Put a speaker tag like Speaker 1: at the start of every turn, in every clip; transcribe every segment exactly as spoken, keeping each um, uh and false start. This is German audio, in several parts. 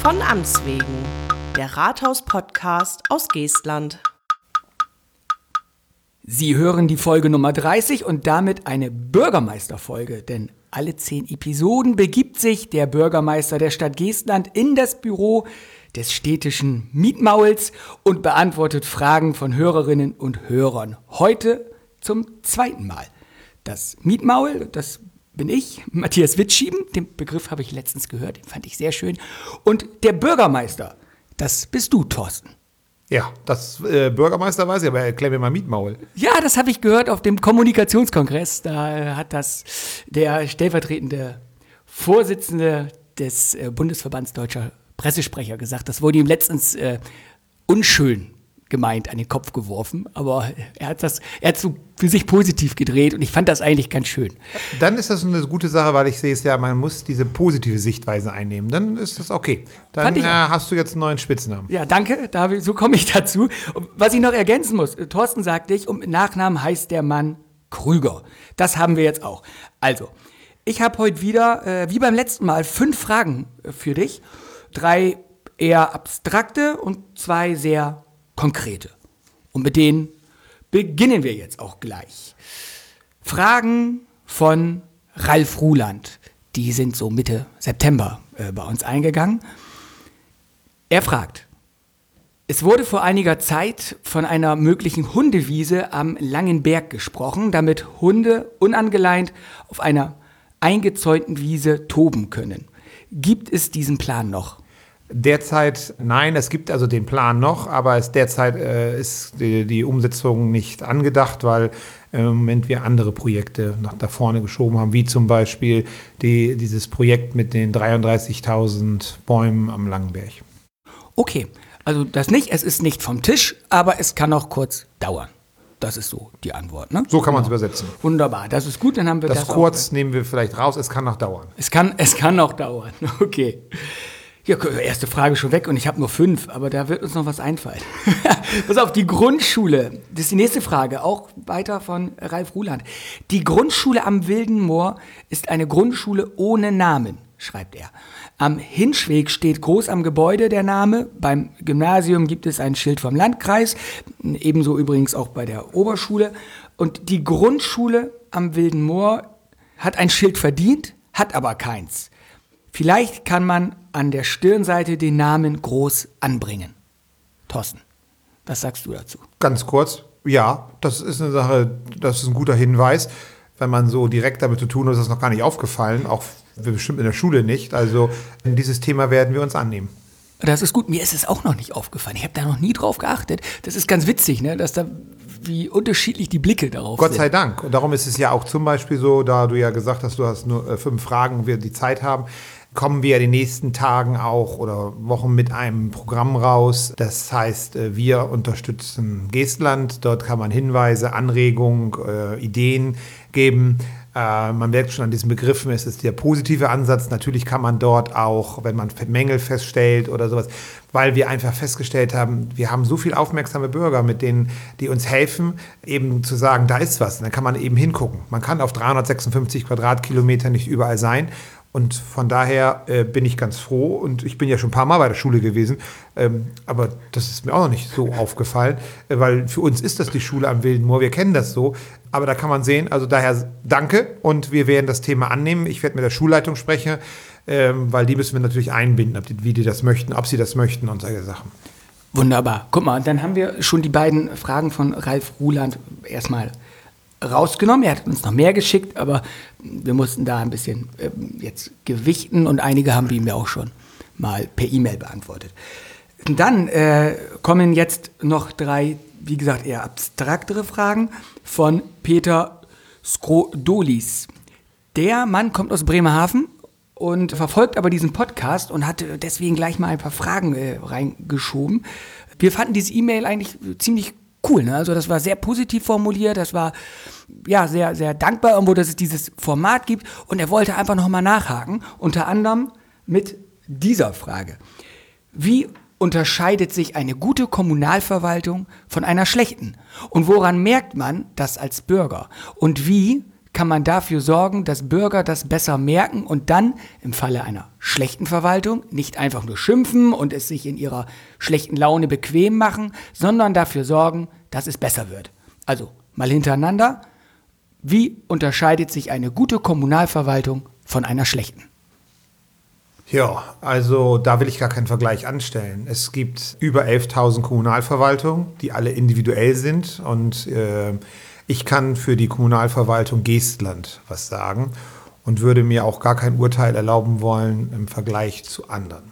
Speaker 1: Von Amts wegen, der Rathaus-Podcast aus Geestland.
Speaker 2: Sie hören die Folge Nummer dreißig und damit eine Bürgermeisterfolge, denn alle zehn Episoden begibt sich der Bürgermeister der Stadt Geestland in das Büro des städtischen Mietmauls und beantwortet Fragen von Hörerinnen und Hörern. Heute zum zweiten Mal. Das Mietmaul, das bin ich, Matthias Witschieben, den Begriff habe ich letztens gehört, den fand ich sehr schön. Und der Bürgermeister, das bist du, Thorsten.
Speaker 3: Ja, das äh, Bürgermeister weiß ich, aber erklär mir mal Mietmaul.
Speaker 2: Ja, das habe ich gehört auf dem Kommunikationskongress. Da äh, hat das der stellvertretende Vorsitzende des äh, Bundesverbands Deutscher Pressesprecher gesagt. Das wurde ihm letztens äh, unschön gemeint an den Kopf geworfen, aber er hat das, er hat so für sich positiv gedreht und ich fand das eigentlich ganz schön.
Speaker 3: Dann ist das eine gute Sache, weil ich sehe es ja, man muss diese positive Sichtweise einnehmen. Dann ist das okay. Dann äh, hast du jetzt einen neuen Spitznamen.
Speaker 2: Ja, danke, da, so komme ich dazu. Was ich noch ergänzen muss, Thorsten sagte ich, um Nachnamen heißt der Mann Krüger. Das haben wir jetzt auch. Also, ich habe heute wieder, äh, wie beim letzten Mal, fünf Fragen für dich. Drei eher abstrakte und zwei sehr konkrete. Und mit denen beginnen wir jetzt auch gleich. Fragen von Ralf Ruland. Die sind so Mitte September äh, bei uns eingegangen. Er fragt: Es wurde vor einiger Zeit von einer möglichen Hundewiese am Langen Berg gesprochen, damit Hunde unangeleint auf einer eingezäunten Wiese toben können. Gibt es diesen Plan noch?
Speaker 3: Derzeit nein, es gibt also den Plan noch, aber es derzeit äh, ist die, die Umsetzung nicht angedacht, weil im Moment wir andere Projekte nach da vorne geschoben haben, wie zum Beispiel die, dieses Projekt mit den dreiunddreißigtausend Bäumen am Langenberg.
Speaker 2: Okay, also das nicht, es ist nicht vom Tisch, aber es kann auch kurz dauern. Das ist so die Antwort, ne?
Speaker 3: So kann man es übersetzen.
Speaker 2: Wunderbar, das ist gut, dann haben wir das.
Speaker 3: Das kurz auch, nehmen wir vielleicht raus, es kann noch dauern.
Speaker 2: Es kann, es kann noch dauern, okay. Ja, erste Frage schon weg und ich habe nur fünf, aber da wird uns noch was einfallen. Pass auf, die Grundschule, das ist die nächste Frage, auch weiter von Ralf Ruland. Die Grundschule am Wilden Moor ist eine Grundschule ohne Namen, schreibt er. Am Hinschweg steht groß am Gebäude der Name, beim Gymnasium gibt es ein Schild vom Landkreis, ebenso übrigens auch bei der Oberschule. Und die Grundschule am Wilden Moor hat ein Schild verdient, hat aber keins. Vielleicht kann man an der Stirnseite den Namen groß anbringen. Thorsten, was sagst du dazu?
Speaker 3: Ganz kurz, ja, das ist eine Sache, das ist ein guter Hinweis. Wenn man so direkt damit zu tun hat, ist das noch gar nicht aufgefallen, auch bestimmt in der Schule nicht. Also dieses Thema werden wir uns annehmen.
Speaker 2: Das ist gut, mir ist es auch noch nicht aufgefallen. Ich habe da noch nie drauf geachtet. Das ist ganz witzig, ne? Dass da wie unterschiedlich die Blicke darauf
Speaker 3: Gott
Speaker 2: sind.
Speaker 3: sei Dank. Und darum ist es ja auch zum Beispiel so, da du ja gesagt hast, du hast nur äh, fünf Fragen und wir die Zeit haben, kommen wir ja in den nächsten Tagen auch oder Wochen mit einem Programm raus. Das heißt, wir unterstützen Geestland. Dort kann man Hinweise, Anregungen, äh, Ideen geben. Äh, man merkt schon an diesen Begriffen, es ist der positive Ansatz. Natürlich kann man dort auch, wenn man Mängel feststellt oder sowas, weil wir einfach festgestellt haben, wir haben so viele aufmerksame Bürger, mit denen, die uns helfen, eben zu sagen, da ist was. Und dann kann man eben hingucken. Man kann auf dreihundertsechsundfünfzig Quadratkilometer nicht überall sein. Und von daher äh, bin ich ganz froh und ich bin ja schon ein paar Mal bei der Schule gewesen, ähm, aber das ist mir auch noch nicht so aufgefallen, äh, weil für uns ist das die Schule am Wilden Moor, wir kennen das so, aber da kann man sehen, also daher danke und wir werden das Thema annehmen. Ich werde mit der Schulleitung sprechen, ähm, weil die müssen wir natürlich einbinden, ob die, wie die das möchten, ob sie das möchten und solche Sachen.
Speaker 2: Wunderbar, guck mal, dann haben wir schon die beiden Fragen von Ralf Ruland erstmal rausgenommen. Er hat uns noch mehr geschickt, aber wir mussten da ein bisschen äh, jetzt gewichten und einige haben wir ihm ja auch schon mal per E-Mail beantwortet. Und dann äh, kommen jetzt noch drei, wie gesagt, eher abstraktere Fragen von Peter Skrodolis. Der Mann kommt aus Bremerhaven und verfolgt aber diesen Podcast und hat deswegen gleich mal ein paar Fragen äh, reingeschoben. Wir fanden diese E-Mail eigentlich ziemlich cool, ne? Also das war sehr positiv formuliert, das war ja sehr, sehr dankbar irgendwo, dass es dieses Format gibt und er wollte einfach nochmal nachhaken, unter anderem mit dieser Frage. Wie unterscheidet sich eine gute Kommunalverwaltung von einer schlechten? Und woran merkt man das als Bürger? Und wie kann man dafür sorgen, dass Bürger das besser merken und dann im Falle einer schlechten Verwaltung nicht einfach nur schimpfen und es sich in ihrer schlechten Laune bequem machen, sondern dafür sorgen, dass es besser wird. Also mal hintereinander. Wie unterscheidet sich eine gute Kommunalverwaltung von einer schlechten?
Speaker 3: Ja, also da will ich gar keinen Vergleich anstellen. Es gibt über elftausend Kommunalverwaltungen, die alle individuell sind und äh, ich kann für die Kommunalverwaltung Geestland was sagen und würde mir auch gar kein Urteil erlauben wollen im Vergleich zu anderen.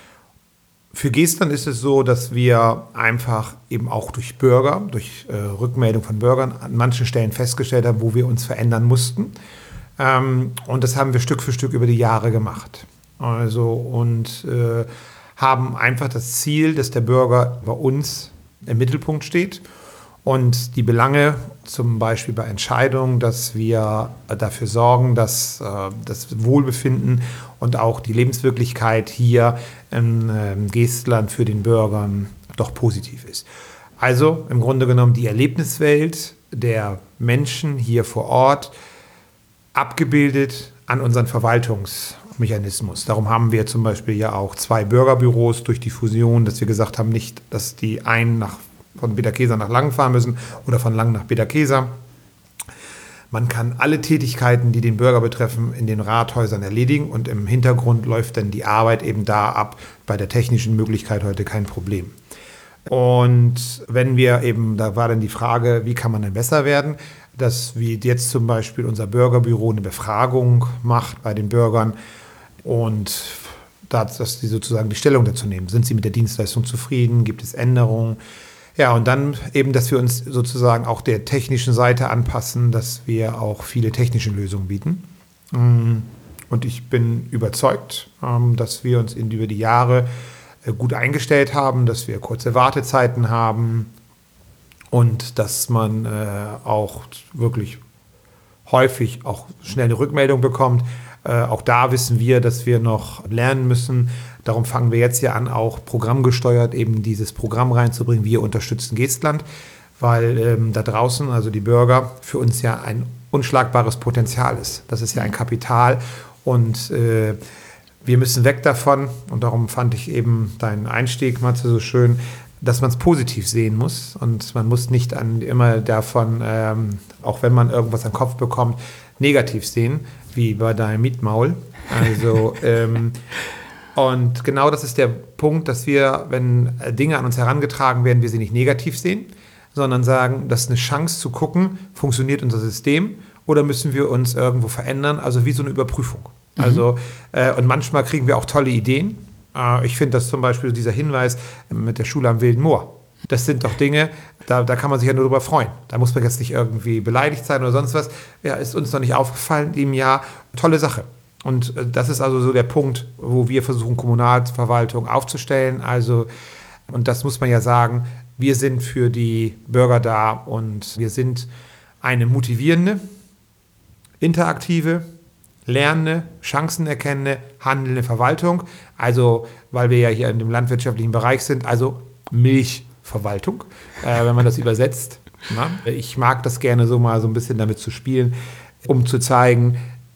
Speaker 3: Für Geestland ist es so, dass wir einfach eben auch durch Bürger, durch äh, Rückmeldung von Bürgern an manchen Stellen festgestellt haben, wo wir uns verändern mussten. Ähm, und das haben wir Stück für Stück über die Jahre gemacht. Also und äh, haben einfach das Ziel, dass der Bürger bei uns im Mittelpunkt steht und die Belange, zum Beispiel bei Entscheidungen, dass wir dafür sorgen, dass äh, das Wohlbefinden und auch die Lebenswirklichkeit hier in äh, Geestland für den Bürgern doch positiv ist. Also im Grunde genommen die Erlebniswelt der Menschen hier vor Ort abgebildet an unseren Verwaltungsmechanismus. Darum haben wir zum Beispiel ja auch zwei Bürgerbüros durch die Fusion, dass wir gesagt haben, nicht, dass die einen nach, von Bederkesa nach Langen fahren müssen oder von Langen nach Bederkesa. Man kann alle Tätigkeiten, die den Bürger betreffen, in den Rathäusern erledigen und im Hintergrund läuft dann die Arbeit eben da ab. Bei der technischen Möglichkeit heute kein Problem. Und wenn wir eben, da war dann die Frage, wie kann man denn besser werden, dass wie jetzt zum Beispiel unser Bürgerbüro eine Befragung macht bei den Bürgern und dass die sozusagen die Stellung dazu nehmen. Sind sie mit der Dienstleistung zufrieden? Gibt es Änderungen? Ja, und dann eben, dass wir uns sozusagen auch der technischen Seite anpassen, dass wir auch viele technische Lösungen bieten. Und ich bin überzeugt, dass wir uns über die Jahre gut eingestellt haben, dass wir kurze Wartezeiten haben und dass man auch wirklich häufig auch schnell eine Rückmeldung bekommt. Auch da wissen wir, dass wir noch lernen müssen. Darum fangen wir jetzt ja an, auch programmgesteuert eben dieses Programm reinzubringen. Wir unterstützen Geestland, weil ähm, da draußen, also die Bürger, für uns ja ein unschlagbares Potenzial ist. Das ist ja ein Kapital und äh, wir müssen weg davon. Und darum fand ich eben deinen Einstieg, Matze, so schön, dass man es positiv sehen muss. Und man muss nicht an, immer davon, ähm, auch wenn man irgendwas an den Kopf bekommt, negativ sehen, wie bei deinem Mietmaul. Also ähm, und genau das ist der Punkt, dass wir, wenn Dinge an uns herangetragen werden, wir sie nicht negativ sehen, sondern sagen, das ist eine Chance zu gucken, funktioniert unser System oder müssen wir uns irgendwo verändern, also wie so eine Überprüfung. Mhm. Also, äh, und manchmal kriegen wir auch tolle Ideen. Äh, ich finde das zum Beispiel dieser Hinweis mit der Schule am Wilden Moor. Das sind doch Dinge, da, da kann man sich ja nur drüber freuen. Da muss man jetzt nicht irgendwie beleidigt sein oder sonst was. Ja, ist uns noch nicht aufgefallen im Jahr. Tolle Sache. Und das ist also so der Punkt, wo wir versuchen, Kommunalverwaltung aufzustellen. Also, und das muss man ja sagen, wir sind für die Bürger da und wir sind eine motivierende, interaktive, lernende, chancenerkennende, handelnde Verwaltung. Also, weil wir ja hier in dem landwirtschaftlichen Bereich sind, also Milchverwaltung, äh, wenn man das übersetzt. Na? Ich mag das gerne so mal so ein bisschen damit zu spielen, um zu zeigen,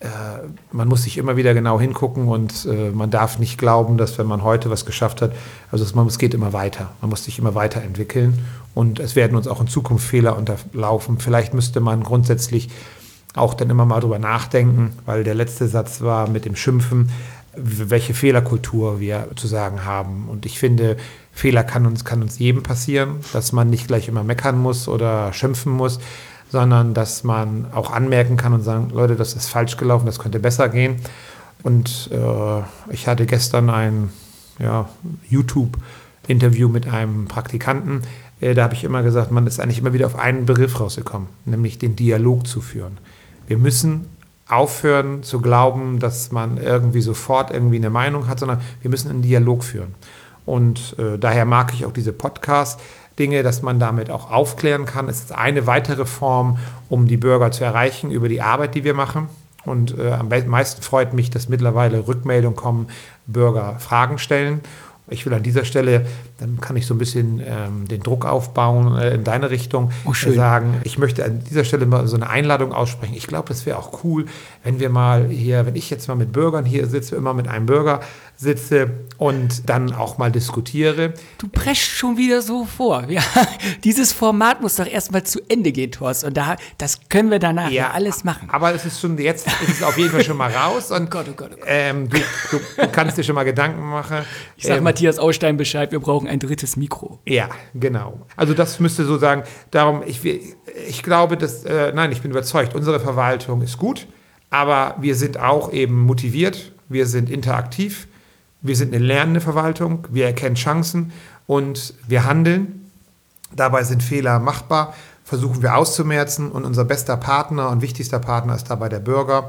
Speaker 3: man muss sich immer wieder genau hingucken und äh, man darf nicht glauben, dass wenn man heute was geschafft hat, also es, man, es geht immer weiter. Man muss sich immer weiterentwickeln und es werden uns auch in Zukunft Fehler unterlaufen. Vielleicht müsste man grundsätzlich auch dann immer mal drüber nachdenken, weil der letzte Satz war mit dem Schimpfen, welche Fehlerkultur wir zu sagen haben. Und ich finde, Fehler kann uns, kann uns jedem passieren, dass man nicht gleich immer meckern muss oder schimpfen muss, sondern dass man auch anmerken kann und sagen, Leute, das ist falsch gelaufen, das könnte besser gehen. Und äh, ich hatte gestern ein ja, YouTube-Interview mit einem Praktikanten, äh, da habe ich immer gesagt, man ist eigentlich immer wieder auf einen Begriff rausgekommen, nämlich den Dialog zu führen. Wir müssen aufhören zu glauben, dass man irgendwie sofort irgendwie eine Meinung hat, sondern wir müssen einen Dialog führen. Und äh, daher mag ich auch diese Podcasts, Dinge, dass man damit auch aufklären kann. Es ist eine weitere Form, um die Bürger zu erreichen über die Arbeit, die wir machen. Und äh, am meisten freut mich, dass mittlerweile Rückmeldungen kommen, Bürger Fragen stellen. Ich will an dieser Stelle, dann kann ich so ein bisschen ähm, den Druck aufbauen äh, in deine Richtung,
Speaker 2: oh, schön.
Speaker 3: Äh, sagen, ich möchte an dieser Stelle mal so eine Einladung aussprechen. Ich glaube, das wäre auch cool, wenn wir mal hier, wenn ich jetzt mal mit Bürgern hier sitze, immer mit einem Bürger sitze und dann auch mal diskutiere.
Speaker 2: Du preschst schon wieder so vor. Ja, dieses Format muss doch erstmal zu Ende gehen, Thorsten. Und da, das können wir danach ja, ja alles machen.
Speaker 3: Aber es ist schon, jetzt ist es auf jeden Fall schon mal raus. Und,
Speaker 2: oh Gott, oh Gott, oh Gott.
Speaker 3: Ähm, du, du, du kannst dir schon mal Gedanken machen.
Speaker 2: Ich sag
Speaker 3: ähm,
Speaker 2: Matthias Ausstein Bescheid, wir brauchen ein drittes Mikro.
Speaker 3: Ja, genau. Also das müsste so sagen, darum, ich, ich glaube, dass, äh, nein, ich bin überzeugt, unsere Verwaltung ist gut, aber wir sind auch eben motiviert, wir sind interaktiv, wir sind eine lernende Verwaltung, wir erkennen Chancen und wir handeln. Dabei sind Fehler machbar, versuchen wir auszumerzen und unser bester Partner und wichtigster Partner ist dabei der Bürger.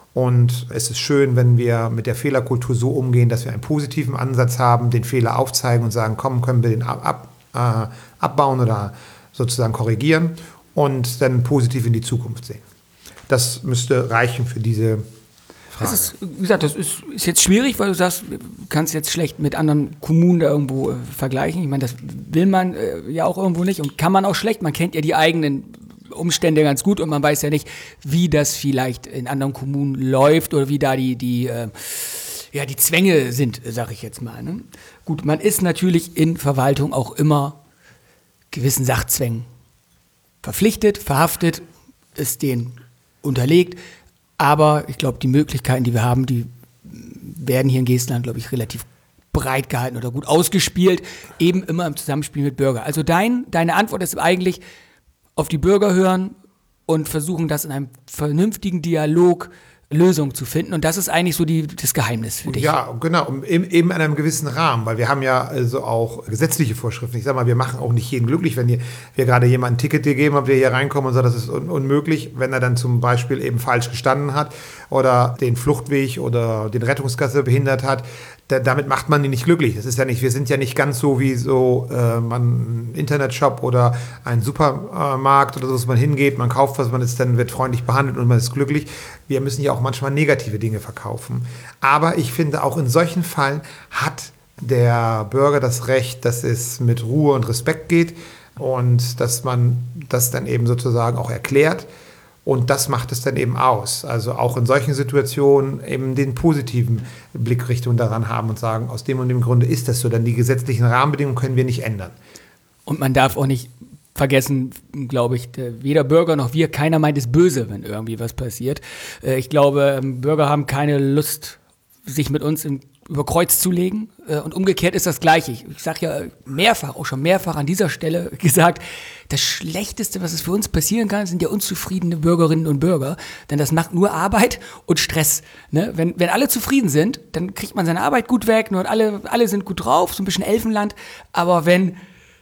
Speaker 3: Und es ist schön, wenn wir mit der Fehlerkultur so umgehen, dass wir einen positiven Ansatz haben, den Fehler aufzeigen und sagen, komm, können wir den ab, ab, äh, abbauen oder sozusagen korrigieren und dann positiv in die Zukunft sehen. Das müsste reichen für diese Frage.
Speaker 2: Das ist, wie gesagt, das ist, ist jetzt schwierig, weil du sagst, du kannst jetzt schlecht mit anderen Kommunen da irgendwo äh, vergleichen. Ich meine, das will man äh, ja auch irgendwo nicht und kann man auch schlecht. Man kennt ja die eigenen Umstände ganz gut und man weiß ja nicht, wie das vielleicht in anderen Kommunen läuft oder wie da die, die, äh, ja, die Zwänge sind, sag ich jetzt mal. Ne? Gut, man ist natürlich in Verwaltung auch immer gewissen Sachzwängen verpflichtet, verhaftet, ist denen unterlegt. Aber ich glaube, die Möglichkeiten, die wir haben, die werden hier in Geestland, glaube ich, relativ breit gehalten oder gut ausgespielt, eben immer im Zusammenspiel mit Bürgern. Also dein, deine Antwort ist eigentlich, auf die Bürger hören und versuchen, das in einem vernünftigen Dialog Lösungen zu finden. Und das ist eigentlich so die, das Geheimnis für dich.
Speaker 3: Ja, genau, eben in einem gewissen Rahmen, weil wir haben ja also auch gesetzliche Vorschriften. Ich sage mal, wir machen auch nicht jeden glücklich, wenn wir gerade jemandem ein Ticket gegeben haben, der hier reinkommt und sagt, das ist un- unmöglich, wenn er dann zum Beispiel eben falsch gestanden hat oder den Fluchtweg oder den Rettungsgasse behindert hat. Da, damit macht man ihn nicht glücklich. Das ist ja nicht, wir sind ja nicht ganz so wie so äh, man, ein Internetshop oder ein Supermarkt oder so, dass man hingeht, man kauft was, man ist dann wird freundlich behandelt und man ist glücklich. Wir müssen ja auch manchmal negative Dinge verkaufen. Aber ich finde, auch in solchen Fällen hat der Bürger das Recht, dass es mit Ruhe und Respekt geht und dass man das dann eben sozusagen auch erklärt. Und das macht es dann eben aus. Also auch in solchen Situationen eben den positiven Blickrichtung daran haben und sagen, aus dem und dem Grunde ist das so. Denn die gesetzlichen Rahmenbedingungen können wir nicht ändern.
Speaker 2: Und man darf auch nicht vergessen, glaube ich, weder Bürger noch wir, keiner meint es böse, wenn irgendwie was passiert. Ich glaube, Bürger haben keine Lust, sich mit uns in, über Kreuz zu legen. Und umgekehrt ist das Gleiche. Ich, ich sage ja mehrfach, auch schon mehrfach an dieser Stelle gesagt, das Schlechteste, was es für uns passieren kann, sind ja unzufriedene Bürgerinnen und Bürger. Denn das macht nur Arbeit und Stress. Ne? Wenn, wenn alle zufrieden sind, dann kriegt man seine Arbeit gut weg und alle, alle sind gut drauf, so ein bisschen Elfenland. Aber wenn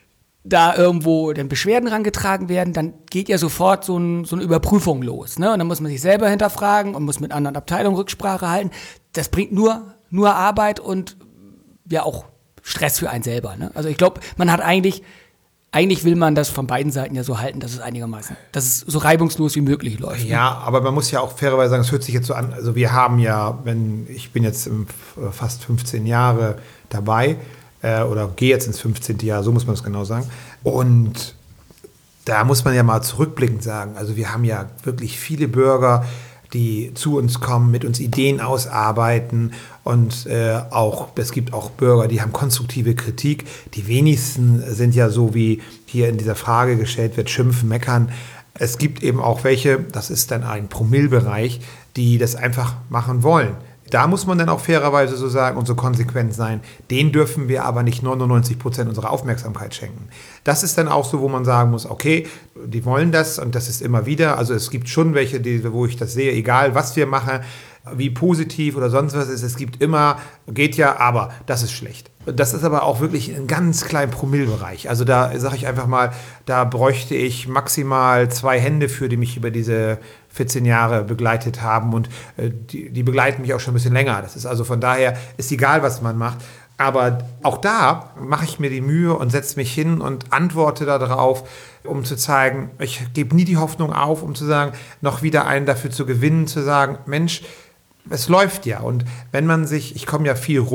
Speaker 2: da irgendwo dann Beschwerden rangetragen werden, dann geht ja sofort so, ein, so eine Überprüfung los. Ne? Und dann muss man sich selber hinterfragen und muss mit anderen Abteilungen Rücksprache halten. Das bringt nur, nur Arbeit und ja auch Stress für einen selber. Ne? Also ich glaube, man hat eigentlich, eigentlich will man das von beiden Seiten ja so halten, dass es einigermaßen, dass es so reibungslos wie möglich läuft. Ne?
Speaker 3: Ja, aber man muss ja auch fairerweise sagen, es hört sich jetzt so an, also wir haben ja, wenn ich bin jetzt im, fast fünfzehn Jahre dabei, oder gehe jetzt ins fünfzehnte Jahr, so muss man es genau sagen. Und da muss man ja mal zurückblickend sagen, also wir haben ja wirklich viele Bürger, die zu uns kommen, mit uns Ideen ausarbeiten und äh, auch, es gibt auch Bürger, die haben konstruktive Kritik. Die wenigsten sind ja so, wie hier in dieser Frage gestellt wird, schimpfen, meckern. Es gibt eben auch welche, das ist dann ein Promillbereich, die das einfach machen wollen. Da muss man dann auch fairerweise so sagen und so konsequent sein. Den dürfen wir aber nicht neunundneunzig Prozent unserer Aufmerksamkeit schenken. Das ist dann auch so, wo man sagen muss, okay, die wollen das und das ist immer wieder. Also es gibt schon welche, die, wo ich das sehe, egal was wir machen, wie positiv oder sonst was ist, es gibt immer, geht ja, aber das ist schlecht. Das ist aber auch wirklich ein ganz kleiner Promillebereich. Also da sage ich einfach mal, da bräuchte ich maximal zwei Hände für, die mich über diese vierzehn Jahre begleitet haben und äh, die, die begleiten mich auch schon ein bisschen länger. Das ist also von daher, ist egal, was man macht. Aber auch da mache ich mir die Mühe und setze mich hin und antworte darauf, um zu zeigen, ich gebe nie die Hoffnung auf, um zu sagen, noch wieder einen dafür zu gewinnen, zu sagen, Mensch, es läuft ja. Und wenn man sich, ich komme ja viel rum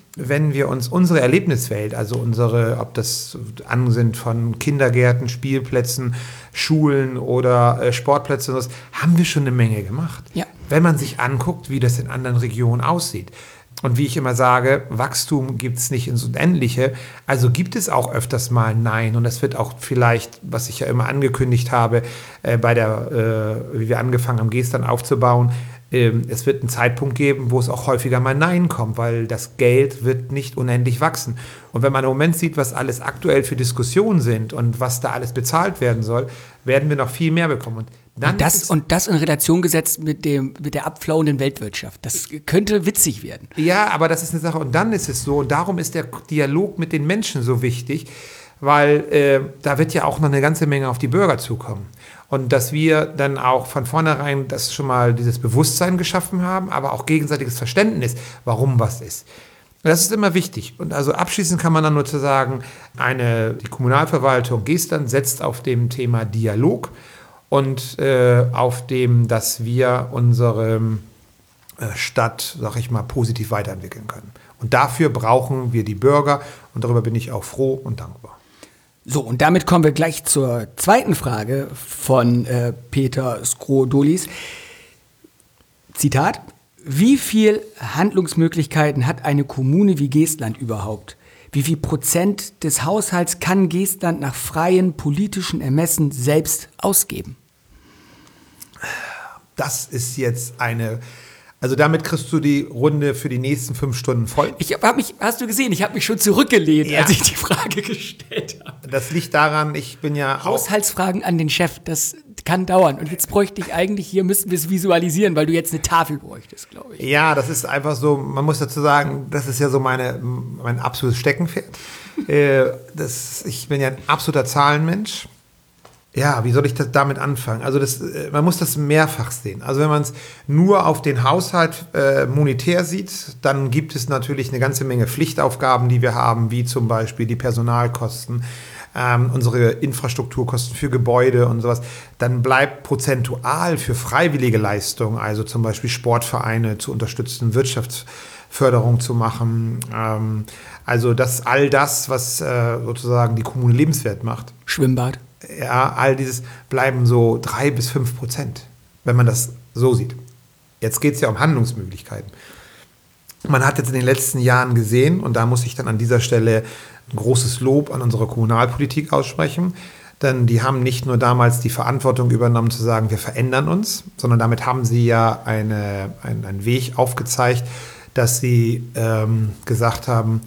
Speaker 3: wenn wir uns unsere Erlebniswelt, also unsere, ob das an sind von Kindergärten, Spielplätzen, Schulen oder äh, Sportplätzen, das haben wir schon eine Menge gemacht.
Speaker 2: Ja.
Speaker 3: Wenn man sich anguckt, wie das in anderen Regionen aussieht. Und wie ich immer sage, Wachstum gibt es nicht ins Unendliche. Also gibt es auch öfters mal Nein. Und das wird auch vielleicht, was ich ja immer angekündigt habe, äh, bei der, äh, wie wir angefangen haben, Geestland aufzubauen, äh, es wird einen Zeitpunkt geben, wo es auch häufiger mal Nein kommt, weil das Geld wird nicht unendlich wachsen. Und wenn man im Moment sieht, was alles aktuell für Diskussionen sind und was da alles bezahlt werden soll, werden wir noch viel mehr bekommen. Und Dann
Speaker 2: und, das, und das in Relation gesetzt mit, dem, mit der abflauenden Weltwirtschaft. Das könnte witzig werden.
Speaker 3: Ja, aber das ist eine Sache. Und dann ist es so, und darum ist der Dialog mit den Menschen so wichtig, weil äh, da wird ja auch noch eine ganze Menge auf die Bürger zukommen. Und dass wir dann auch von vornherein das schon mal dieses Bewusstsein geschaffen haben, aber auch gegenseitiges Verständnis, warum was ist. Das ist immer wichtig. Und also abschließend kann man dann nur zu sagen, eine, die Kommunalverwaltung Geestland setzt auf dem Thema Dialog und äh, auf dem, dass wir unsere äh, Stadt, sag ich mal, positiv weiterentwickeln können. Und dafür brauchen wir die Bürger und darüber bin ich auch froh und dankbar.
Speaker 2: So, und damit kommen wir gleich zur zweiten Frage von äh, Peter Skrodolis. Zitat: Wie viel Handlungsmöglichkeiten hat eine Kommune wie Geestland überhaupt? Wie viel Prozent des Haushalts kann Geestland nach freien politischen Ermessen selbst ausgeben?
Speaker 3: Das ist jetzt eine, also damit kriegst du die Runde für die nächsten fünf Stunden voll.
Speaker 2: Ich habe mich, hast du gesehen, ich habe mich schon zurückgelehnt,
Speaker 3: Ja.
Speaker 2: als ich die Frage gestellt habe.
Speaker 3: Das liegt daran, ich bin ja auch,
Speaker 2: Haushaltsfragen an den Chef, das kann dauern. Und jetzt bräuchte ich eigentlich, hier müssten wir es visualisieren, weil du jetzt eine Tafel bräuchtest, glaube ich.
Speaker 3: ja, das ist einfach so, man muss dazu sagen, das ist ja so meine, mein absolutes Steckenpferd. äh, das, ich bin ja ein absoluter Zahlenmensch. Ja, wie soll ich das damit anfangen? Also das, äh, man muss das mehrfach sehen. Also wenn man es nur auf den Haushalt äh, monetär sieht, dann gibt es natürlich eine ganze Menge Pflichtaufgaben, die wir haben, wie zum Beispiel die Personalkosten, ähm, unsere Infrastrukturkosten für Gebäude und sowas. Dann bleibt prozentual für freiwillige Leistungen, also zum Beispiel Sportvereine zu unterstützen, Wirtschaftsförderung zu machen. Ähm, also das, all das, was äh, sozusagen die Kommune lebenswert macht.
Speaker 2: Schwimmbad.
Speaker 3: Ja, all dieses bleiben so drei bis fünf Prozent, wenn man das so sieht. Jetzt geht es ja um Handlungsmöglichkeiten. Man hat jetzt in den letzten Jahren gesehen, und da muss ich dann an dieser Stelle ein großes Lob an unsere Kommunalpolitik aussprechen, denn die haben nicht nur damals die Verantwortung übernommen zu sagen, wir verändern uns, sondern damit haben sie ja eine, ein, einen Weg aufgezeigt, dass sie ähm, gesagt haben,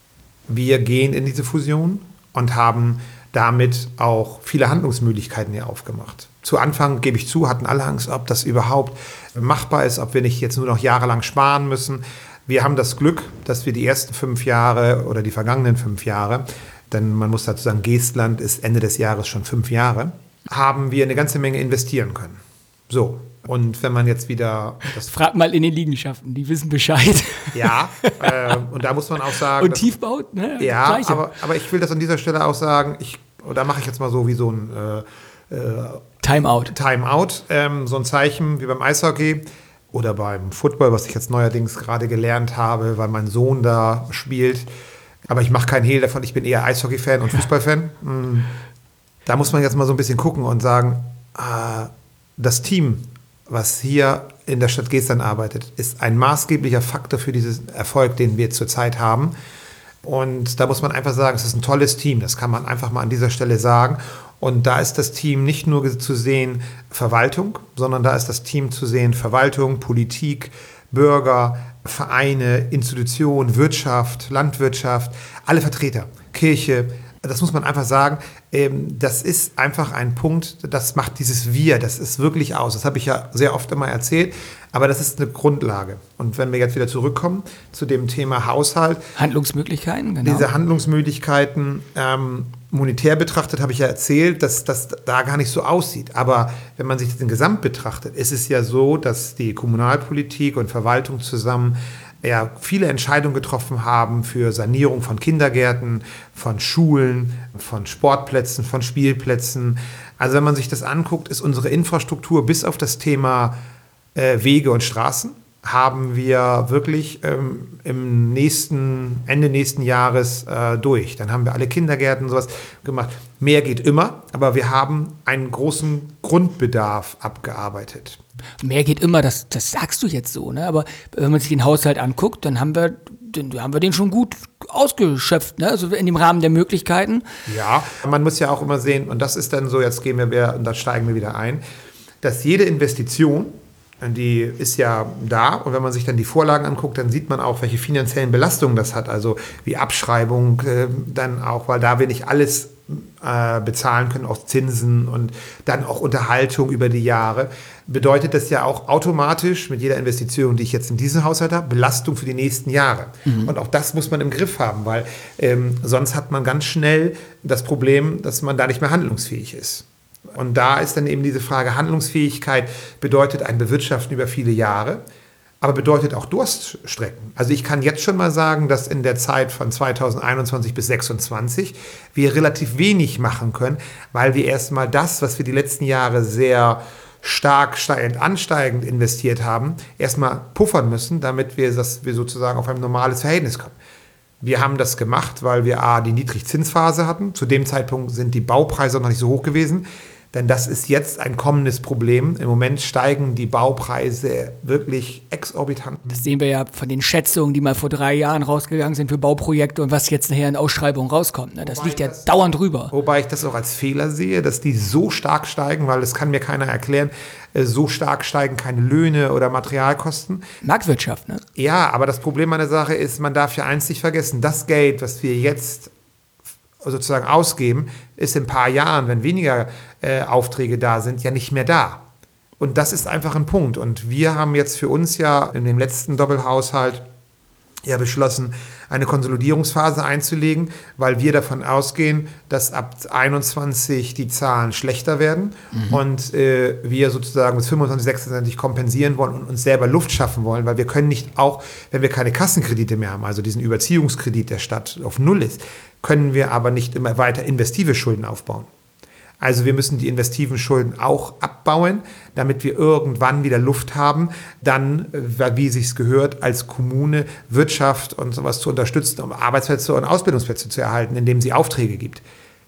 Speaker 3: wir gehen in diese Fusion und haben damit auch viele Handlungsmöglichkeiten hier aufgemacht. Zu Anfang, gebe ich zu, hatten alle Angst, ob das überhaupt machbar ist, ob wir nicht jetzt nur noch jahrelang sparen müssen. Wir haben das Glück, dass wir die ersten fünf Jahre oder die vergangenen fünf Jahre, denn man muss dazu sagen, Geestland ist Ende des Jahres schon fünf Jahre, haben wir eine ganze Menge investieren können. So, und wenn man jetzt wieder... das
Speaker 2: Frag mal in den Liegenschaften, die wissen Bescheid.
Speaker 3: Ja, äh, und da muss man auch sagen...
Speaker 2: Und Tiefbau, ne?
Speaker 3: Ja,
Speaker 2: Gleiche.
Speaker 3: aber, aber ich will das an dieser Stelle auch sagen, ich, da mache ich jetzt mal so wie so ein äh, äh,
Speaker 2: Timeout.
Speaker 3: Timeout, ähm, so ein Zeichen wie beim Eishockey oder beim Football, was ich jetzt neuerdings gerade gelernt habe, weil mein Sohn da spielt. Aber ich mache keinen Hehl davon, ich bin eher Eishockey-Fan und Fußball-Fan. Mhm. Da muss man jetzt mal so ein bisschen gucken und sagen, äh, das Team, was hier in der Stadt Geestland arbeitet, ist ein maßgeblicher Faktor für diesen Erfolg, den wir zurzeit haben. Und da muss man einfach sagen, es ist ein tolles Team. Das kann man einfach mal an dieser Stelle sagen. Und da ist das Team nicht nur zu sehen Verwaltung, sondern da ist das Team zu sehen Verwaltung, Politik, Bürger, Vereine, Institutionen, Wirtschaft, Landwirtschaft, alle Vertreter, Kirche. Das muss man einfach sagen, das ist einfach ein Punkt, das macht dieses Wir, das ist wirklich aus. Das habe ich ja sehr oft immer erzählt, aber das ist eine Grundlage. Und wenn wir jetzt wieder zurückkommen zu dem Thema Haushalt.
Speaker 2: Handlungsmöglichkeiten, genau.
Speaker 3: Diese Handlungsmöglichkeiten, ähm, monetär betrachtet, habe ich ja erzählt, dass das da gar nicht so aussieht. Aber wenn man sich das in Gesamt betrachtet, ist es ja so, dass die Kommunalpolitik und Verwaltung zusammen ja, viele Entscheidungen getroffen haben für Sanierung von Kindergärten, von Schulen, von Sportplätzen, von Spielplätzen. Also wenn man sich das anguckt, ist unsere Infrastruktur bis auf das Thema äh, Wege und Straßen haben wir wirklich ähm, im nächsten, Ende nächsten Jahres äh, durch. Dann haben wir alle Kindergärten und sowas gemacht. Mehr geht immer, aber wir haben einen großen Grundbedarf abgearbeitet.
Speaker 2: Mehr geht immer, das, das sagst du jetzt so, ne? Aber wenn man sich den Haushalt anguckt, dann haben wir, dann haben wir den schon gut ausgeschöpft, ne? Also in dem Rahmen der Möglichkeiten.
Speaker 3: Ja, man muss ja auch immer sehen, und das ist dann so, jetzt gehen wir wieder, und da steigen wir wieder ein, dass jede Investition, die ist ja da, und wenn man sich dann die Vorlagen anguckt, dann sieht man auch, welche finanziellen Belastungen das hat, also wie Abschreibung, äh, dann auch, weil da wir nicht alles äh, bezahlen können, auch Zinsen und dann auch Unterhaltung über die Jahre, bedeutet das ja auch automatisch mit jeder Investition, die ich jetzt in diesem Haushalt habe, Belastung für die nächsten Jahre. Mhm. Und auch das muss man im Griff haben, weil ähm, sonst hat man ganz schnell das Problem, dass man da nicht mehr handlungsfähig ist. Und da ist dann eben diese Frage, Handlungsfähigkeit bedeutet ein Bewirtschaften über viele Jahre, aber bedeutet auch Durststrecken. Also ich kann jetzt schon mal sagen, dass in der Zeit von zweitausendeinundzwanzig bis zweitausendsechsundzwanzig wir relativ wenig machen können, weil wir erstmal das, was wir die letzten Jahre sehr stark steigend ansteigend investiert haben, erstmal puffern müssen, damit wir, dass wir sozusagen auf ein normales Verhältnis kommen. Wir haben das gemacht, weil wir A, die Niedrigzinsphase hatten. Zu dem Zeitpunkt sind die Baupreise noch nicht so hoch gewesen. Denn das ist jetzt ein kommendes Problem. Im Moment steigen die Baupreise wirklich exorbitant.
Speaker 2: Das sehen wir ja von den Schätzungen, die mal vor drei Jahren rausgegangen sind für Bauprojekte und was jetzt nachher in Ausschreibungen rauskommt. Ne? Das
Speaker 3: wobei
Speaker 2: liegt ja
Speaker 3: das,
Speaker 2: dauernd drüber.
Speaker 3: Wobei ich das auch als Fehler sehe, dass die so stark steigen, weil das kann mir keiner erklären, so stark steigen keine Löhne oder Materialkosten.
Speaker 2: Marktwirtschaft, ne?
Speaker 3: Ja, aber das Problem an der Sache ist, man darf ja eins nicht vergessen, das Geld, was wir jetzt sozusagen ausgeben, ist in ein paar Jahren, wenn weniger äh, Aufträge da sind, ja nicht mehr da. Und das ist einfach ein Punkt. Und wir haben jetzt für uns ja in dem letzten Doppelhaushalt ja beschlossen, eine Konsolidierungsphase einzulegen, weil wir davon ausgehen, dass ab einundzwanzig die Zahlen schlechter werden mhm. und äh, wir sozusagen bis fünfundzwanzig, sechsundzwanzig kompensieren wollen und uns selber Luft schaffen wollen, weil wir können nicht auch, wenn wir keine Kassenkredite mehr haben, also diesen Überziehungskredit der Stadt auf Null ist, können wir aber nicht immer weiter investive Schulden aufbauen. Also wir müssen die investiven Schulden auch abbauen, damit wir irgendwann wieder Luft haben, dann, wie es sich gehört, als Kommune Wirtschaft und sowas zu unterstützen, um Arbeitsplätze und Ausbildungsplätze zu erhalten, indem sie Aufträge gibt.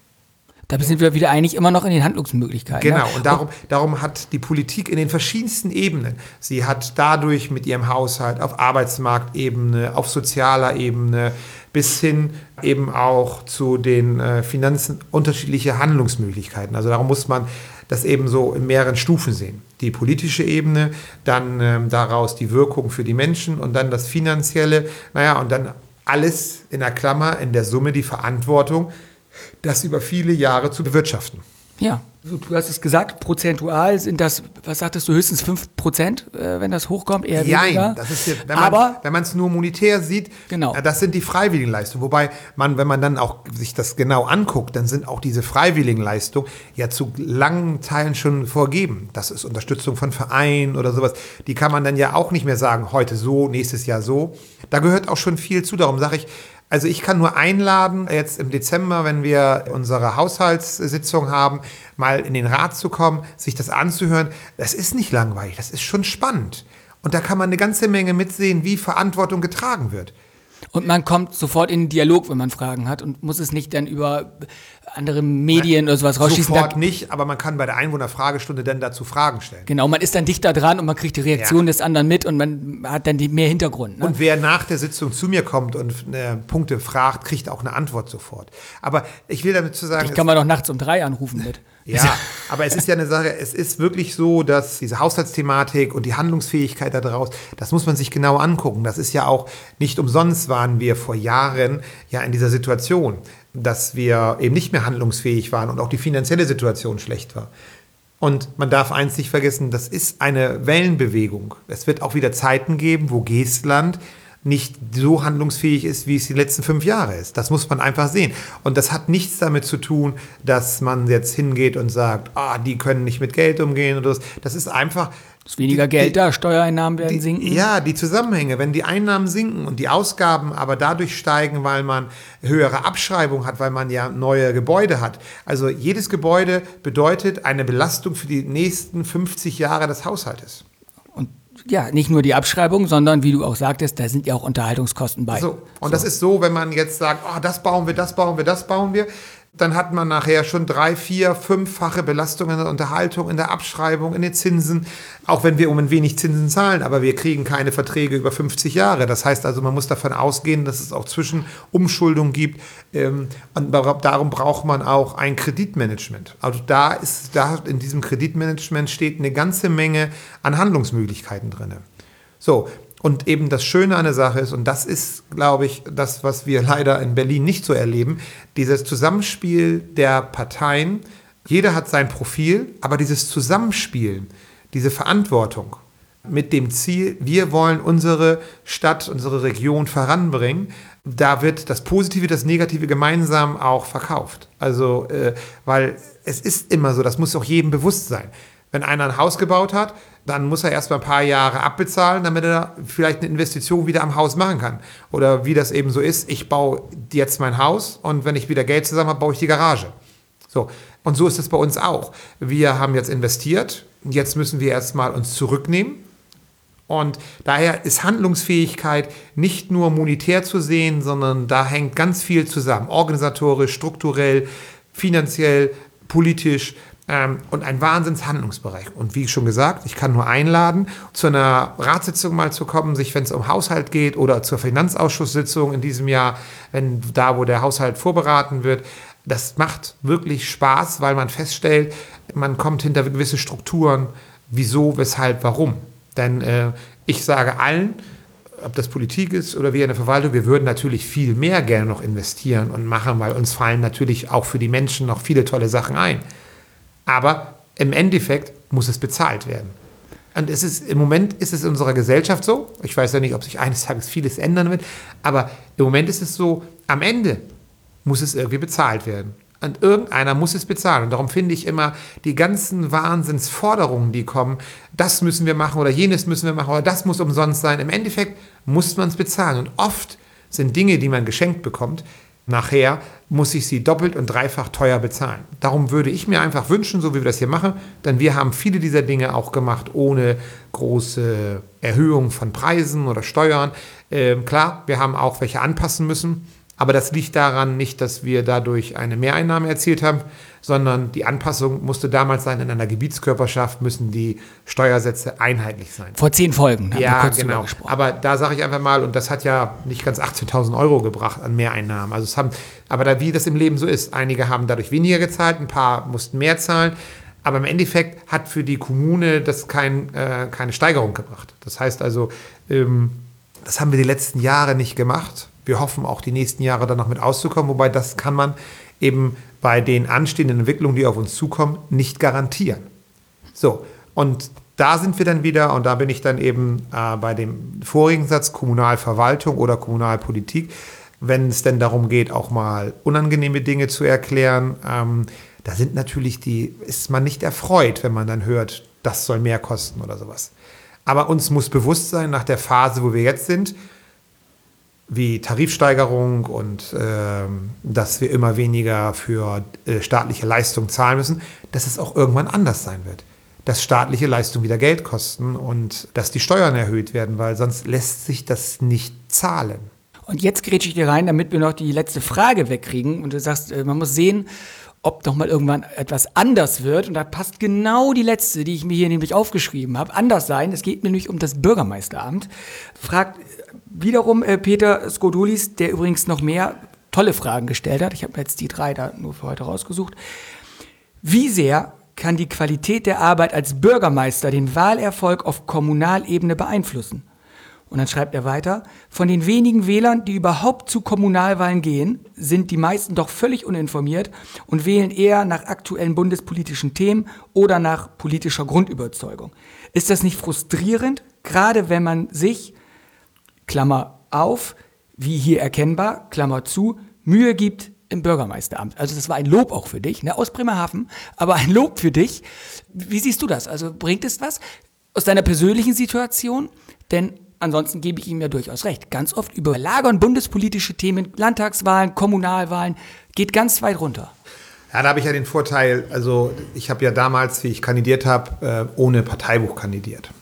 Speaker 2: Da sind wir wieder eigentlich immer noch in den Handlungsmöglichkeiten.
Speaker 3: Genau,
Speaker 2: ne?
Speaker 3: und darum, darum hat die Politik in den verschiedensten Ebenen, sie hat dadurch mit ihrem Haushalt auf Arbeitsmarktebene, auf sozialer Ebene, bis hin eben auch zu den äh, Finanzen unterschiedliche Handlungsmöglichkeiten. Also darum muss man das eben so in mehreren Stufen sehen. Die politische Ebene, dann ähm, daraus die Wirkung für die Menschen und dann das Finanzielle, naja, und dann alles in der Klammer, in der Summe die Verantwortung, das über viele Jahre zu bewirtschaften.
Speaker 2: Ja, du hast es gesagt, prozentual sind das, was sagtest du, höchstens fünf Prozent, äh, wenn das hochkommt, eher weniger.
Speaker 3: Nein, das ist jetzt, wenn man wenn man es nur monetär sieht,
Speaker 2: genau.
Speaker 3: Das sind die Freiwilligenleistungen. Wobei man, wenn man dann auch sich das genau anguckt, dann sind auch diese Freiwilligenleistungen ja zu langen Teilen schon vorgegeben. Das ist Unterstützung von Vereinen oder sowas. Die kann man dann ja auch nicht mehr sagen, heute so, nächstes Jahr so. Da gehört auch schon viel zu. Darum sage ich, also ich kann nur einladen, jetzt im Dezember, wenn wir unsere Haushaltssitzung haben, mal in den Rat zu kommen, sich das anzuhören. Das ist nicht langweilig, das ist schon spannend. Und da kann man eine ganze Menge mitsehen, wie Verantwortung getragen wird.
Speaker 2: Und man kommt sofort in den Dialog, wenn man Fragen hat und muss es nicht dann über andere Medien oder sowas rausschießen.
Speaker 3: Sofort nicht, aber man kann bei der Einwohnerfragestunde dann dazu Fragen stellen.
Speaker 2: Genau, man ist dann dichter dran und man kriegt die Reaktion
Speaker 3: ja.
Speaker 2: des anderen mit und man hat dann die, mehr Hintergrund. Ne?
Speaker 3: Und wer nach der Sitzung zu mir kommt und äh, Punkte fragt, kriegt auch eine Antwort sofort. Aber ich will damit zu sagen...
Speaker 2: Ich kann man doch nachts um drei anrufen mit.
Speaker 3: Ja, aber es ist ja eine Sache, es ist wirklich so, dass diese Haushaltsthematik und die Handlungsfähigkeit daraus, das muss man sich genau angucken. Das ist ja auch nicht umsonst, waren wir vor Jahren ja in dieser Situation, dass wir eben nicht mehr handlungsfähig waren und auch die finanzielle Situation schlecht war. Und man darf eins nicht vergessen, das ist eine Wellenbewegung. Es wird auch wieder Zeiten geben, wo Geestland nicht so handlungsfähig ist, wie es die letzten fünf Jahre ist. Das muss man einfach sehen. Und das hat nichts damit zu tun, dass man jetzt hingeht und sagt, ah, die können nicht mit Geld umgehen oder das. Das ist einfach...
Speaker 2: Es ist weniger
Speaker 3: die,
Speaker 2: Geld
Speaker 3: die,
Speaker 2: da, Steuereinnahmen werden
Speaker 3: die,
Speaker 2: sinken.
Speaker 3: Ja, die Zusammenhänge. Wenn die Einnahmen sinken und die Ausgaben aber dadurch steigen, weil man höhere Abschreibung hat, weil man ja neue Gebäude hat. Also jedes Gebäude bedeutet eine Belastung für die nächsten fünfzig Jahre des Haushaltes.
Speaker 2: Und ja, nicht nur die Abschreibung, sondern wie du auch sagtest, da sind ja auch Unterhaltungskosten bei.
Speaker 3: So, und
Speaker 2: so.
Speaker 3: Das ist so, wenn man jetzt sagt, oh, das bauen wir, das bauen wir, das bauen wir, dann hat man nachher schon drei, vier, fünffache Belastungen in der Unterhaltung, in der Abschreibung, in den Zinsen, auch wenn wir um ein wenig Zinsen zahlen, aber wir kriegen keine Verträge über fünfzig Jahre. Das heißt also, man muss davon ausgehen, dass es auch Zwischenumschuldung gibt, ähm, und darum braucht man auch ein Kreditmanagement. Also da ist, da in diesem Kreditmanagement steht eine ganze Menge an Handlungsmöglichkeiten drin. So, und eben das Schöne an der Sache ist, und das ist, glaube ich, das, was wir leider in Berlin nicht so erleben, dieses Zusammenspiel der Parteien. Jeder hat sein Profil, aber dieses Zusammenspielen, diese Verantwortung mit dem Ziel, wir wollen unsere Stadt, unsere Region voranbringen, da wird das Positive, das Negative gemeinsam auch verkauft. Also, äh, weil es ist immer so, das muss auch jedem bewusst sein. Wenn einer ein Haus gebaut hat, dann muss er erst mal ein paar Jahre abbezahlen, damit er vielleicht eine Investition wieder am Haus machen kann. Oder wie das eben so ist, ich baue jetzt mein Haus und wenn ich wieder Geld zusammen habe, baue ich die Garage. So. Und so ist es bei uns auch. Wir haben jetzt investiert, jetzt müssen wir erst mal uns zurücknehmen. Und daher ist Handlungsfähigkeit nicht nur monetär zu sehen, sondern da hängt ganz viel zusammen. Organisatorisch, strukturell, finanziell, politisch. Und ein Wahnsinnshandlungsbereich. Und wie schon gesagt, ich kann nur einladen, zu einer Ratssitzung mal zu kommen, sich, wenn es um Haushalt geht, oder zur Finanzausschusssitzung in diesem Jahr, wenn da, wo der Haushalt vorberaten wird. Das macht wirklich Spaß, weil man feststellt, man kommt hinter gewisse Strukturen, wieso, weshalb, warum. Denn äh, ich sage allen, ob das Politik ist oder wir in der Verwaltung, wir würden natürlich viel mehr gerne noch investieren und machen, weil uns fallen natürlich auch für die Menschen noch viele tolle Sachen ein. Aber im Endeffekt muss es bezahlt werden. Und es ist, im Moment ist es in unserer Gesellschaft so, ich weiß ja nicht, ob sich eines Tages vieles ändern wird, aber im Moment ist es so, am Ende muss es irgendwie bezahlt werden. Und irgendeiner muss es bezahlen. Und darum finde ich immer, die ganzen Wahnsinnsforderungen, die kommen, das müssen wir machen oder jenes müssen wir machen oder das muss umsonst sein. Im Endeffekt muss man es bezahlen. Und oft sind Dinge, die man geschenkt bekommt, nachher muss ich sie doppelt und dreifach teuer bezahlen. Darum würde ich mir einfach wünschen, so wie wir das hier machen, denn wir haben viele dieser Dinge auch gemacht ohne große Erhöhung von Preisen oder Steuern. Ähm, klar, wir haben auch welche anpassen müssen, aber das liegt daran nicht, dass wir dadurch eine Mehreinnahme erzielt haben, sondern die Anpassung musste damals sein, in einer Gebietskörperschaft müssen die Steuersätze einheitlich sein.
Speaker 2: Vor zehn Folgen haben
Speaker 3: ja,
Speaker 2: wir kurz
Speaker 3: genau.
Speaker 2: drüber gesprochen.
Speaker 3: Aber da sage ich einfach mal, und das hat ja nicht ganz achtzehntausend Euro gebracht an Mehreinnahmen. Also es haben, aber da, wie das im Leben so ist, einige haben dadurch weniger gezahlt, ein paar mussten mehr zahlen. Aber im Endeffekt hat für die Kommune das kein, äh, keine Steigerung gebracht. Das heißt also, ähm, das haben wir die letzten Jahre nicht gemacht. Wir hoffen auch die nächsten Jahre dann noch mit auszukommen, wobei das kann man eben bei den anstehenden Entwicklungen, die auf uns zukommen, nicht garantieren. So, und da sind wir dann wieder, und da bin ich dann eben äh, bei dem vorigen Satz Kommunalverwaltung oder Kommunalpolitik, wenn es denn darum geht, auch mal unangenehme Dinge zu erklären, ähm, da sind natürlich die, ist man nicht erfreut, wenn man dann hört, das soll mehr kosten oder sowas. Aber uns muss bewusst sein, nach der Phase, wo wir jetzt sind, wie Tarifsteigerung und äh, dass wir immer weniger für äh, staatliche Leistungen zahlen müssen, dass es auch irgendwann anders sein wird. Dass staatliche Leistungen wieder Geld kosten und dass die Steuern erhöht werden, weil sonst lässt sich das nicht zahlen.
Speaker 2: Und jetzt grätsche ich dir rein, damit wir noch die letzte Frage wegkriegen. Und du sagst, äh, man muss sehen, ob doch mal irgendwann etwas anders wird. Und da passt genau die letzte, die ich mir hier nämlich aufgeschrieben habe. Anders sein, es geht mir nämlich um das Bürgermeisteramt. Fragt wiederum äh, Peter Skodulis, der übrigens noch mehr tolle Fragen gestellt hat. Ich habe jetzt die drei da nur für heute rausgesucht. Wie sehr kann die Qualität der Arbeit als Bürgermeister den Wahlerfolg auf Kommunalebene beeinflussen? Und dann schreibt er weiter, von den wenigen Wählern, die überhaupt zu Kommunalwahlen gehen, sind die meisten doch völlig uninformiert und wählen eher nach aktuellen bundespolitischen Themen oder nach politischer Grundüberzeugung. Ist das nicht frustrierend, gerade wenn man sich, Klammer auf, wie hier erkennbar, Klammer zu, Mühe gibt im Bürgermeisteramt? Also das war ein Lob auch für dich, ne, aus Bremerhaven, aber ein Lob für dich. Wie siehst du das? Also bringt es was aus deiner persönlichen Situation? Denn ansonsten gebe ich ihm ja durchaus recht. Ganz oft überlagern bundespolitische Themen, Landtagswahlen, Kommunalwahlen, geht ganz weit runter.
Speaker 3: Ja, da habe ich ja den Vorteil, also ich habe ja damals, wie ich kandidiert habe, ohne Parteibuch kandidiert.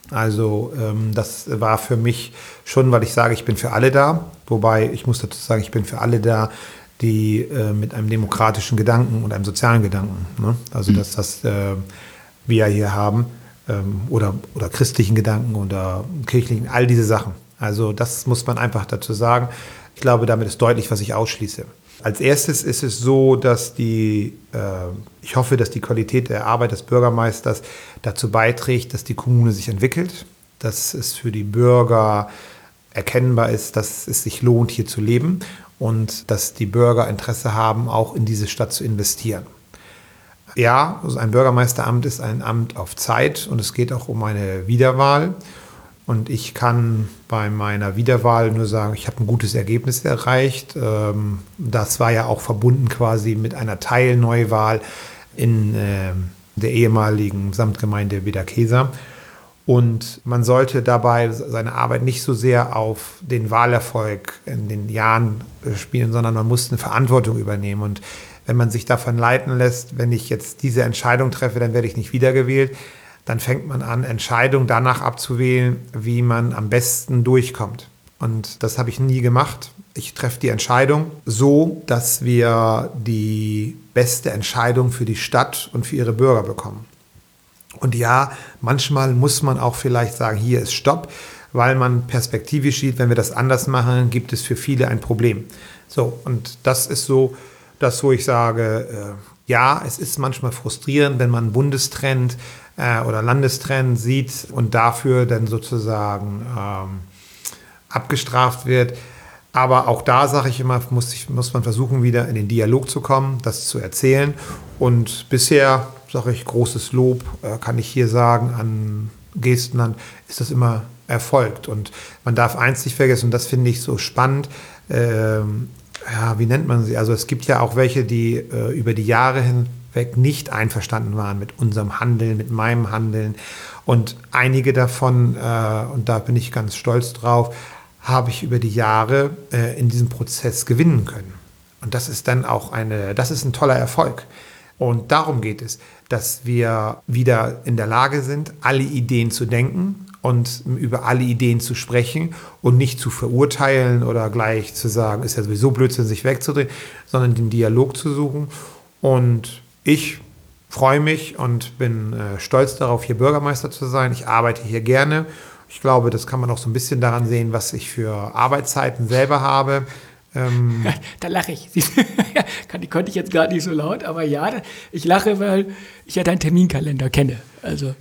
Speaker 3: Also ähm, das war für mich schon, weil ich sage, ich bin für alle da. Wobei, ich muss dazu sagen, ich bin für alle da, die äh, mit einem demokratischen Gedanken und einem sozialen Gedanken, ne? Also dass das äh, wir hier haben, ähm, oder, oder christlichen Gedanken oder kirchlichen, all diese Sachen. Also das muss man einfach dazu sagen. Ich glaube, damit ist deutlich, was ich ausschließe. Als erstes ist es so, dass die, äh, ich hoffe, dass die Qualität der Arbeit des Bürgermeisters dazu beiträgt, dass die Kommune sich entwickelt, dass es für die Bürger erkennbar ist, dass es sich lohnt, hier zu leben und dass die Bürger Interesse haben, auch in diese Stadt zu investieren. Ja, also ein Bürgermeisteramt ist ein Amt auf Zeit und es geht auch um eine Wiederwahl. Und ich kann bei meiner Wiederwahl nur sagen, ich habe ein gutes Ergebnis erreicht. Das war ja auch verbunden quasi mit einer Teilneuwahl in der ehemaligen Samtgemeinde Bederkesa. Und man sollte dabei seine Arbeit nicht so sehr auf den Wahlerfolg in den Jahren spielen, sondern man muss eine Verantwortung übernehmen. Und wenn man sich davon leiten lässt, wenn ich jetzt diese Entscheidung treffe, dann werde ich nicht wiedergewählt, dann fängt man an, Entscheidungen danach abzuwählen, wie man am besten durchkommt. Und das habe ich nie gemacht. Ich treffe die Entscheidung so, dass wir die beste Entscheidung für die Stadt und für ihre Bürger bekommen. Und ja, manchmal muss man auch vielleicht sagen, hier ist Stopp, weil man perspektivisch sieht, wenn wir das anders machen, gibt es für viele ein Problem. So, und das ist so das, wo ich sage, äh, ja, es ist manchmal frustrierend, wenn man einen Bundestrend äh, oder Landestrend sieht und dafür dann sozusagen ähm, abgestraft wird. Aber auch da sage ich immer, muss, ich, muss man versuchen, wieder in den Dialog zu kommen, das zu erzählen. Und bisher, sage ich, großes Lob, äh, kann ich hier sagen, an Geestland ist das immer erfolgt. Und man darf eins nicht vergessen, und das finde ich so spannend, ähm, ja, wie nennt man sie? Also es gibt ja auch welche, die äh, über die Jahre hinweg nicht einverstanden waren mit unserem Handeln, mit meinem Handeln. Und einige davon, äh, und da bin ich ganz stolz drauf, habe ich über die Jahre äh, in diesem Prozess gewinnen können. Und das ist dann auch eine, das ist ein toller Erfolg. Und darum geht es, dass wir wieder in der Lage sind, alle Ideen zu denken und über alle Ideen zu sprechen und nicht zu verurteilen oder gleich zu sagen, ist ja sowieso Blödsinn, sich wegzudrehen, sondern den Dialog zu suchen. Und ich freue mich und bin äh, stolz darauf, hier Bürgermeister zu sein. Ich arbeite hier gerne. Ich glaube, das kann man auch so ein bisschen daran sehen, was ich für Arbeitszeiten selber habe. Ähm
Speaker 2: ja, da lache ich. Die konnte ich jetzt gerade nicht so laut, aber ja, ich lache, weil ich ja deinen Terminkalender kenne. Also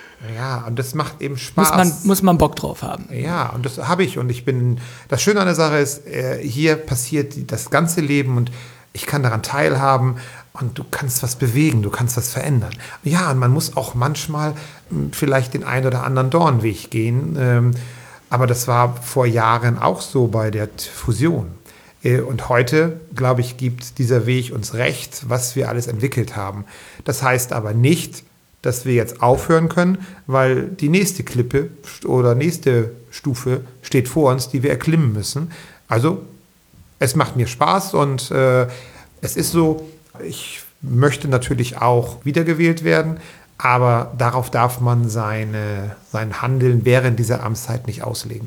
Speaker 3: ja, und das macht eben Spaß.
Speaker 2: Muss man, muss man Bock drauf haben.
Speaker 3: Ja, und das habe ich. Und ich bin, das Schöne an der Sache ist, hier passiert das ganze Leben und ich kann daran teilhaben und du kannst was bewegen, du kannst was verändern. Ja, und man muss auch manchmal vielleicht den einen oder anderen Dornweg gehen. Aber das war vor Jahren auch so bei der Fusion. Und heute, glaube ich, gibt dieser Weg uns recht, was wir alles entwickelt haben. Das heißt aber nicht, dass wir jetzt aufhören können, weil die nächste Klippe oder nächste Stufe steht vor uns, die wir erklimmen müssen. Also es macht mir Spaß und äh, es ist so, ich möchte natürlich auch wiedergewählt werden, aber darauf darf man seine, sein Handeln während dieser Amtszeit nicht auslegen.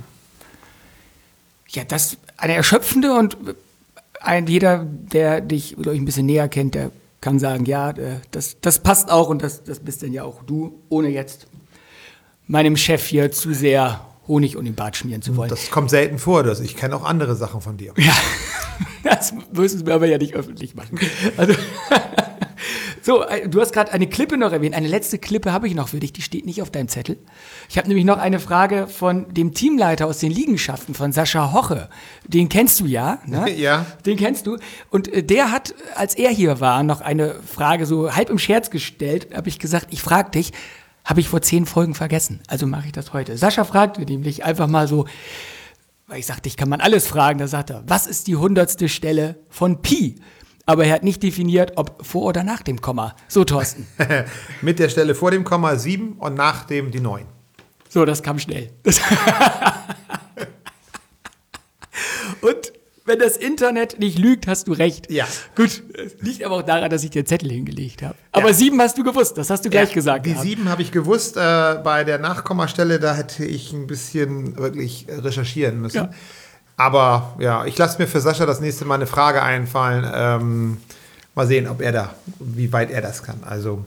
Speaker 2: Ja, das ist eine erschöpfende und ein, jeder, der dich oder euch ein bisschen näher kennt, der kann sagen, ja, das, das passt auch und das, das bist dann ja auch du, ohne jetzt meinem Chef hier zu sehr Honig um den Bart schmieren zu wollen.
Speaker 3: Das kommt selten vor, dass ich kenne auch andere Sachen von dir.
Speaker 2: Ja, das müssen wir aber ja nicht öffentlich machen. Also, so, du hast gerade eine Klippe noch erwähnt. Eine letzte Klippe habe ich noch für dich, die steht nicht auf deinem Zettel. Ich habe nämlich noch eine Frage von dem Teamleiter aus den Liegenschaften, von Sascha Hoche. Den kennst du ja, ne?
Speaker 3: Ja.
Speaker 2: Den kennst du. Und der hat, als er hier war, noch eine Frage so halb im Scherz gestellt. Da habe ich gesagt, ich frage dich, habe ich vor zehn Folgen vergessen. Also mache ich das heute. Sascha fragte nämlich einfach mal so, weil ich sagte, ich kann man alles fragen. Da sagt er, was ist die hundertste Stelle von Pi? Aber er hat nicht definiert, ob vor oder nach dem Komma. So, Thorsten.
Speaker 3: Mit der Stelle vor dem Komma sieben und nach dem die neun.
Speaker 2: So, das kam schnell. Das und Wenn das Internet nicht lügt, hast du recht.
Speaker 3: Ja.
Speaker 2: Gut, es liegt aber auch daran, dass ich den Zettel hingelegt habe. Aber
Speaker 3: Ja.
Speaker 2: sieben hast du gewusst, das hast du gleich
Speaker 3: Ja,
Speaker 2: gesagt.
Speaker 3: Die
Speaker 2: gehabt.
Speaker 3: sieben habe ich gewusst. Äh, bei der Nachkommastelle, da hätte ich ein bisschen wirklich recherchieren müssen.
Speaker 2: Ja.
Speaker 3: Aber ja, ich lasse mir für Sascha das nächste Mal eine Frage einfallen. Ähm, mal sehen, ob er da, wie weit er das kann. Also.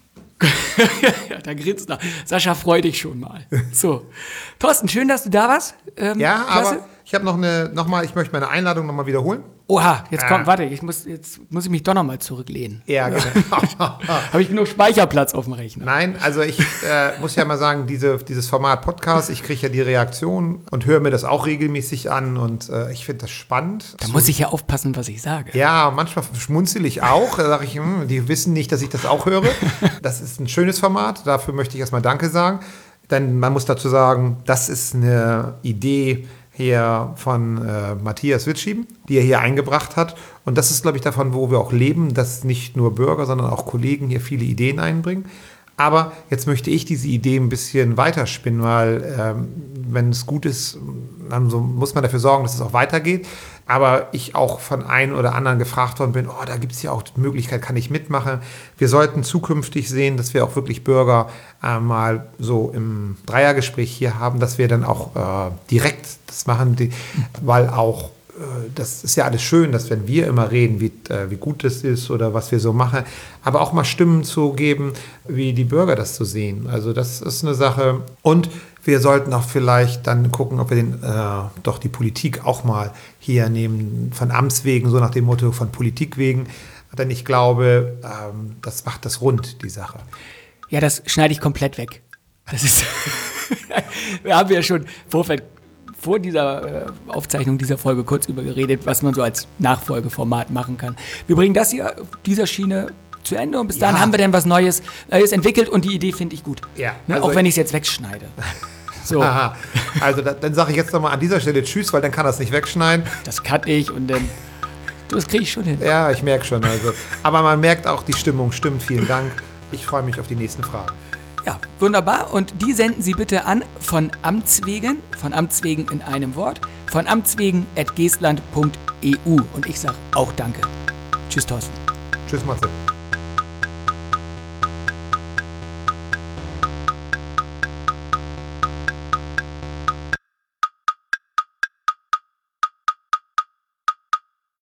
Speaker 2: Ja, da grinst er. Sascha, freu dich schon mal. So. Thorsten, schön, dass du da warst. Ähm,
Speaker 3: Ja,
Speaker 2: klasse.
Speaker 3: aber ich habe noch eine, noch mal, ich möchte meine Einladung noch mal wiederholen.
Speaker 2: Oha, jetzt kommt,
Speaker 3: Ah.
Speaker 2: warte, ich muss, jetzt muss ich mich doch noch mal zurücklehnen.
Speaker 3: Ja, genau.
Speaker 2: Habe ich genug Speicherplatz auf dem Rechner?
Speaker 3: Nein, also ich äh, muss ja mal sagen, diese, dieses Format Podcast, ich kriege ja die Reaktion und höre mir das auch regelmäßig an und äh, ich finde das spannend.
Speaker 2: Da muss ich ja aufpassen, was ich sage.
Speaker 3: Ja, manchmal schmunzel ich auch. Da sage ich, hm, die wissen nicht, dass ich das auch höre. Das ist ein schönes Format. Dafür möchte ich erstmal Danke sagen. Denn man muss dazu sagen, das ist eine Idee hier von äh, Matthias Witschieben, die er hier eingebracht hat. Und das ist, glaube ich, davon, wo wir auch leben, dass nicht nur Bürger, sondern auch Kollegen hier viele Ideen einbringen. Aber jetzt möchte ich diese Idee ein bisschen weiterspinnen, weil ähm, wenn es gut ist, dann so muss man dafür sorgen, dass es auch weitergeht. Aber ich auch von einem oder anderen gefragt worden bin, oh, da gibt es ja auch die Möglichkeit, kann ich mitmachen. Wir sollten zukünftig sehen, dass wir auch wirklich Bürger äh, mal so im Dreiergespräch hier haben, dass wir dann auch äh, direkt das machen, die, weil auch das ist ja alles schön, dass wenn wir immer reden, wie, äh, wie gut das ist oder was wir so machen, aber auch mal Stimmen zu geben, wie die Bürger das so sehen. Also das ist eine Sache. Und wir sollten auch vielleicht dann gucken, ob wir den, äh, doch die Politik auch mal hier nehmen, von Amts wegen, so nach dem Motto von Politik wegen. Denn ich glaube, ähm, das macht das rund, die Sache.
Speaker 2: Ja, das schneide ich komplett weg. Das ist, wir haben ja schon Vorfeld vor dieser äh, Aufzeichnung dieser Folge kurz über geredet, was man so als Nachfolgeformat machen kann. Wir bringen das hier auf dieser Schiene zu Ende und bis dahin
Speaker 3: Ja.
Speaker 2: haben wir dann was Neues, Neues entwickelt und die Idee finde ich gut.
Speaker 3: Ja,
Speaker 2: Ne?
Speaker 3: also
Speaker 2: Auch wenn ich es jetzt wegschneide. So,
Speaker 3: Aha. Also da, dann sage ich jetzt nochmal an dieser Stelle Tschüss, weil dann kann das nicht wegschneiden.
Speaker 2: das kann ich und dann, das kriege ich schon hin.
Speaker 3: Ja, ich merke schon. Also. Aber man merkt auch, die Stimmung stimmt. Vielen Dank. Ich freue mich auf die nächsten Fragen.
Speaker 2: Ja, wunderbar. Und die senden Sie bitte an von Amts wegen, von Amts wegen in einem Wort, von amtswegen at geestland punkt e u. Und ich sage auch Danke. Tschüss, Thorsten.
Speaker 3: Tschüss, Matze.